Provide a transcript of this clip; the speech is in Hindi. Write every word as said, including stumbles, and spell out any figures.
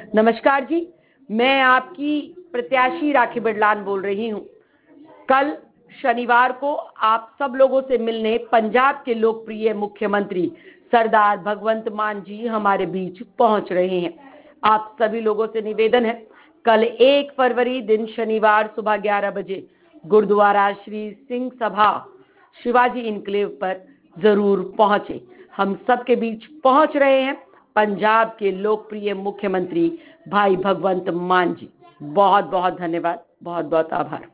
नमस्कार जी, मैं आपकी प्रत्याशी राखी बिडलान बोल रही हूँ। कल शनिवार को आप सब लोगों से मिलने पंजाब के लोकप्रिय मुख्यमंत्री सरदार भगवंत मान जी हमारे बीच पहुंच रहे हैं। आप सभी लोगों से निवेदन है, कल एक फरवरी दिन शनिवार सुबह ग्यारह बजे गुरुद्वारा श्री सिंह सभा शिवाजी इनक्लेव पर जरूर पहुंचे। हम सबके बीच पहुंच रहे हैं पंजाब के लोकप्रिय मुख्यमंत्री भाई भगवंत मान जी। बहुत बहुत धन्यवाद, बहुत बहुत आभार।